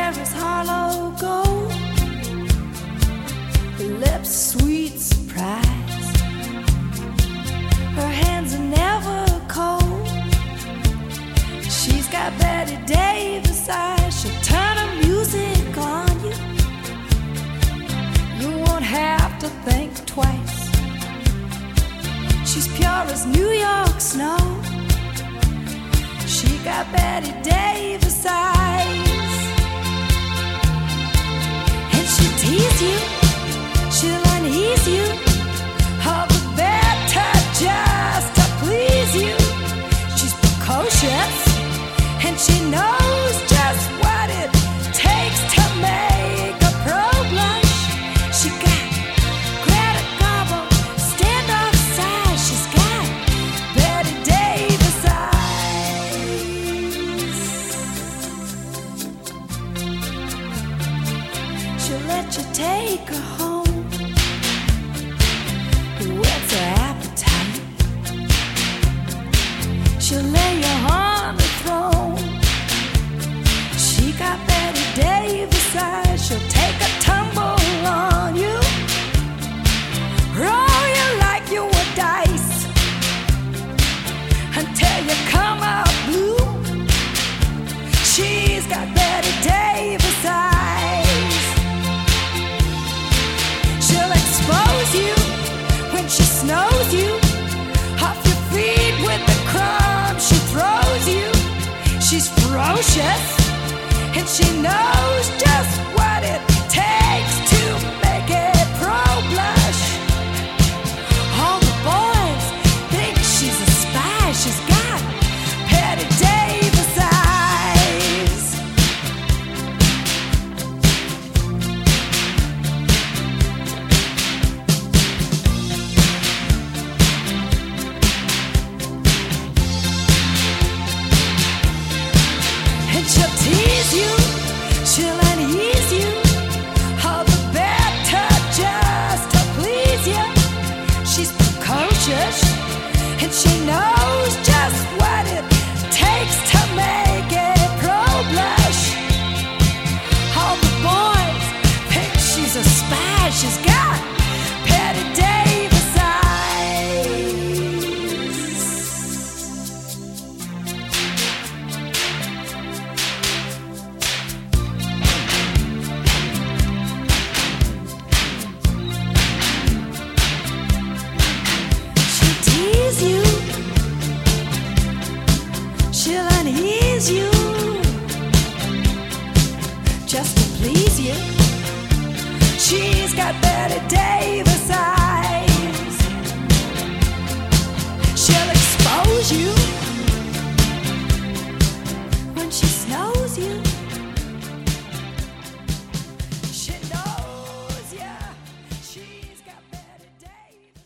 hair is hollow gold, her lips sweet surprise, her hands are never cold. She's got Betty Davis eyes, she'll turn her music on you. You won't have to think twice. She's pure as New York snow. She got Betty Davis eyes. And she'll tease you, she'll unease you, all the better just to please you. She's precocious, and she knows just what it takes to make a pro blush. She got Greta Garbo, standoff size. She's got Betty Davis eyes. She'll let you take her home, whet's her appetite. She'll lay you on the throne. She got Betty Davis eyes. She'll take a tumble on you, roll you like you were dice, until you come out blue. She's got Betty Davis eyes. She'll expose you when she snows you off your feet with the crumbs she throws you. She's ferocious, and she knows just what it takes to make it pro blush. All the boys think she's a spy. She's got Betty Davis eyes. And she'll tease you, she'll unease you, all the better just to please you. She's precocious, and she knows just what it takes to make it pro blush. All the boys think she's a spy. She's got Betty Davis eyes. She'll tease you, she'll unease you, just to please you. She's got Betty Davis eyes.